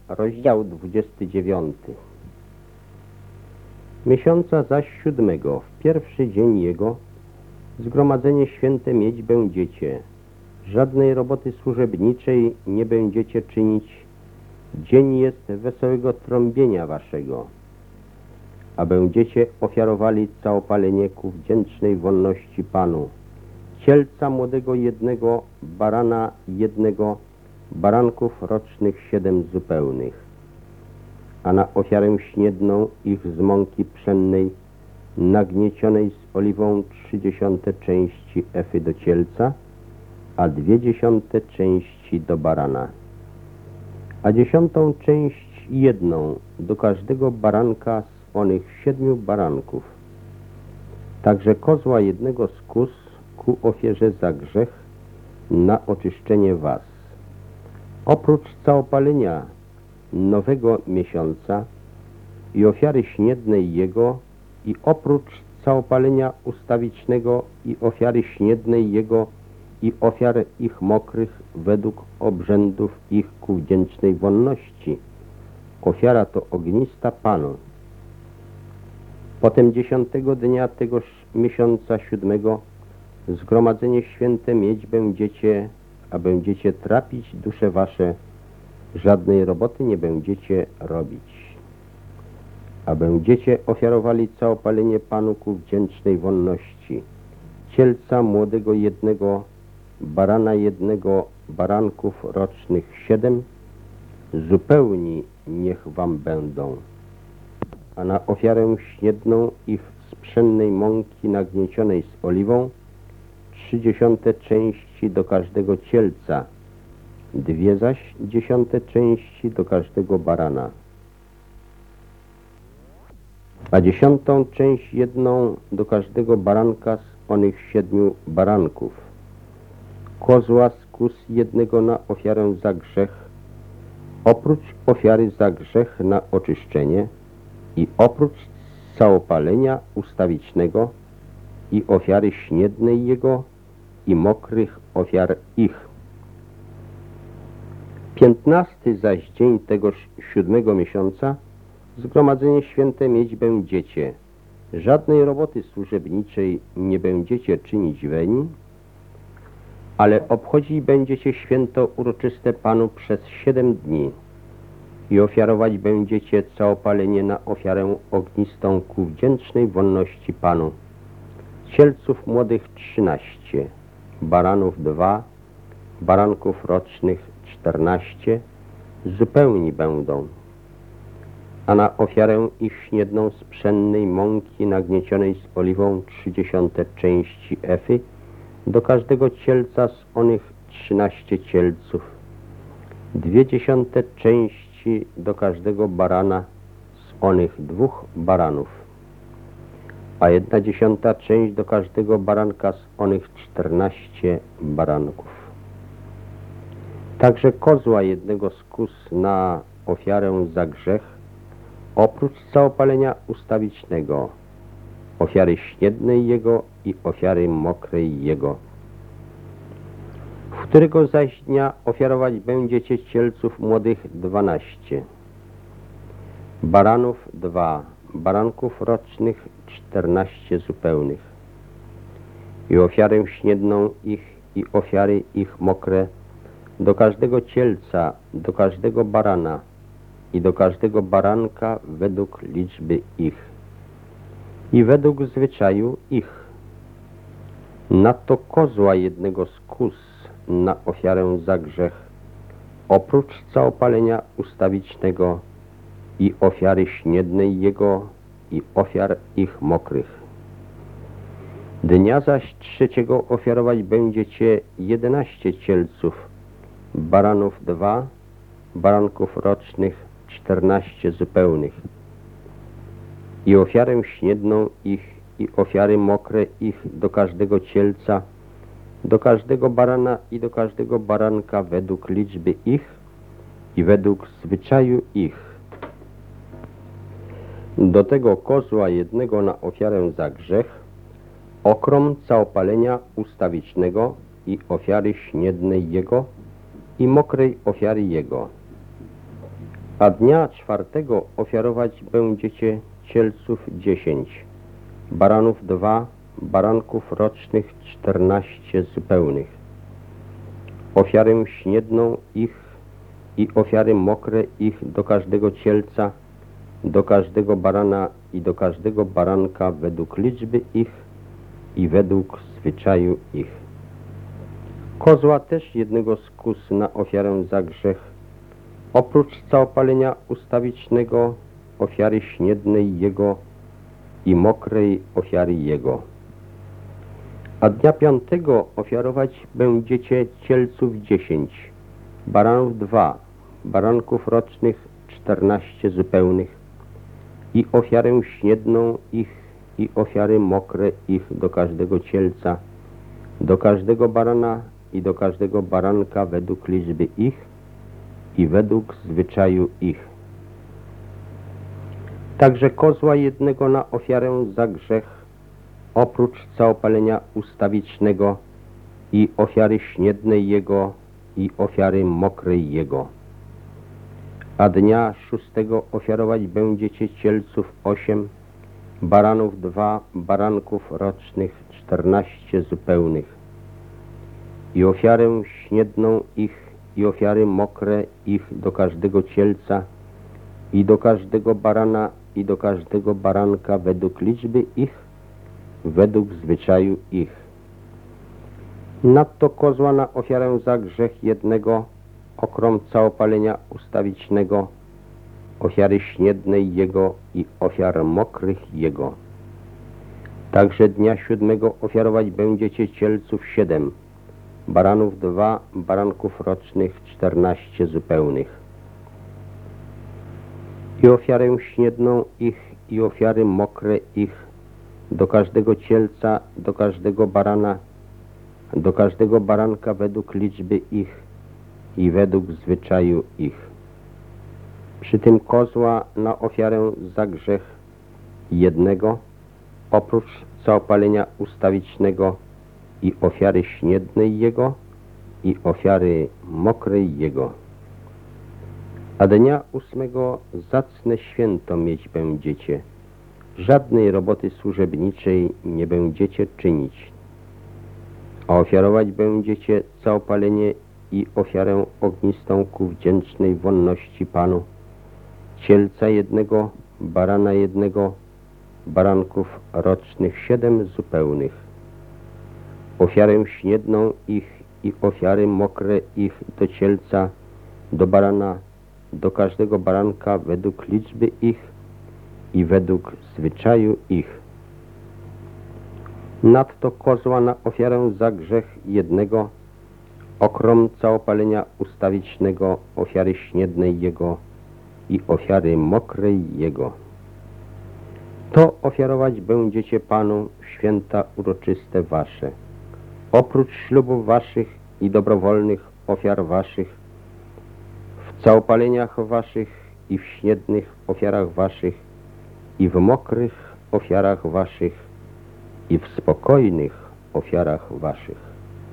rozdział 29. Miesiąca zaś 7, w pierwszy dzień jego, zgromadzenie święte mieć będziecie. Żadnej roboty służebniczej nie będziecie czynić. Dzień jest wesołego trąbienia waszego. A będziecie ofiarowali całopalenie ku wdzięcznej wonności Panu. Cielca młodego jednego, barana jednego, baranków rocznych 7 zupełnych. A na ofiarę śniedną ich z mąki pszennej, nagniecionej z oliwą 30 części efy do cielca, a 20 części do barana. A 10 część jedną do każdego baranka z onych 7 baranków. Także kozła jednego z kóz ku ofierze za grzech na oczyszczenie was. Oprócz całopalenia nowego miesiąca i ofiary śniednej jego, i oprócz całopalenia ustawicznego i ofiary śniednej jego, i ofiar ich mokrych według obrzędów ich ku wdzięcznej wonności. Ofiara to ognista Panu. Potem 10 dnia tegoż miesiąca 7 zgromadzenie święte mieć będziecie, a będziecie trapić dusze wasze, żadnej roboty nie będziecie robić. A będziecie ofiarowali całopalenie Panu ku wdzięcznej wonności. Cielca młodego jednego, barana jednego, baranków rocznych 7, zupełni niech wam będą. A na ofiarę śniedną ich z pszennej mąki nagniecionej z oliwą 30 części do każdego cielca, 2 zaś 10 części do każdego barana. A 10 część jedną do każdego baranka z onych 7 baranków. Kozła z kóz jednego na ofiarę za grzech, oprócz ofiary za grzech na oczyszczenie i oprócz całopalenia ustawicznego i ofiary śniednej jego i mokrych ofiar ich. 15 zaś dzień tegoż 7 miesiąca zgromadzenie święte mieć będziecie. Żadnej roboty służebniczej nie będziecie czynić weń, ale obchodzić będziecie święto uroczyste Panu przez 7 dni i ofiarować będziecie całopalenie na ofiarę ognistą ku wdzięcznej wonności Panu. Cielców młodych 13, baranów 2, baranków rocznych 14, zupełni będą. A na ofiarę ich śniedną z pszennej mąki nagniecionej z oliwą 30 części efy, do każdego cielca z onych 13 cielców, 20 części do każdego barana z onych 2 baranów, a 1/10 część do każdego baranka z onych 14 baranków. Także kozła jednego z kóz na ofiarę za grzech, oprócz całopalenia ustawicznego, ofiary śniednej jego i ofiary mokrej jego. W którego zaś dnia ofiarować będziecie cielców młodych 12, baranów 2, baranków rocznych 14 zupełnych i ofiarę śniedną ich i ofiary ich mokre do każdego cielca, do każdego barana i do każdego baranka według liczby ich i według zwyczaju ich. Nadto kozła jednego z kóz na ofiarę za grzech, oprócz całopalenia ustawicznego i ofiary śniednej jego i ofiar ich mokrych. Dnia zaś 3 ofiarować będziecie 11 cielców, baranów 2, baranków rocznych 14 zupełnych i ofiarę śniedną ich i ofiary mokre ich do każdego cielca, do każdego barana i do każdego baranka według liczby ich i według zwyczaju ich. Do tego kozła jednego na ofiarę za grzech, okrom całopalenia ustawicznego i ofiary śniednej jego i mokrej ofiary jego. A dnia 4 ofiarować będziecie cielców 10, baranów 2, baranków rocznych 14 zupełnych, ofiarę śniedną ich i ofiary mokre ich do każdego cielca, do każdego barana i do każdego baranka według liczby ich i według zwyczaju ich. Kozła też jednego z kus na ofiarę za grzech, oprócz całopalenia ustawicznego, ofiary śniednej jego i mokrej ofiary jego. A dnia 5 ofiarować będziecie cielców 10, baranów 2, baranków rocznych 14 zupełnych i ofiarę śniedną ich i ofiary mokre ich do każdego cielca, do każdego barana i do każdego baranka według liczby ich i według zwyczaju ich. Także kozła jednego na ofiarę za grzech, oprócz całopalenia ustawicznego i ofiary śniednej jego i ofiary mokrej jego. A dnia 6 ofiarować będziecie cielców 8, baranów 2, baranków rocznych 14 zupełnych i ofiarę śniedną ich i ofiary mokre ich do każdego cielca i do każdego barana i do każdego baranka według liczby ich, według zwyczaju ich. Nadto kozła na ofiarę za grzech jednego, okrom całopalenia ustawicznego, ofiary śniednej jego i ofiar mokrych jego. Także dnia 7 ofiarować będziecie cielców 7, baranów 2, baranków rocznych 14 zupełnych i ofiarę śniedną ich i ofiary mokre ich do każdego cielca, do każdego barana, do każdego baranka według liczby ich i według zwyczaju ich. Przy tym kozła na ofiarę za grzech jednego, oprócz całopalenia ustawicznego i ofiary śniednej jego i ofiary mokrej jego. A dnia 8 zacne święto mieć będziecie, żadnej roboty służebniczej nie będziecie czynić, a ofiarować będziecie całopalenie i ofiarę ognistą ku wdzięcznej wonności Panu, cielca jednego, barana jednego, baranków rocznych 7 zupełnych, ofiarę śniedną ich i ofiary mokre ich do cielca, do barana, do każdego baranka według liczby ich i według zwyczaju ich. Nadto kozła na ofiarę za grzech jednego, okrom całopalenia ustawicznego, ofiary śniednej jego i ofiary mokrej jego. To ofiarować będziecie Panu święta uroczyste wasze, oprócz ślubów waszych i dobrowolnych ofiar waszych, w całopaleniach waszych i w śniednych ofiarach waszych i w mokrych ofiarach waszych i w spokojnych ofiarach waszych.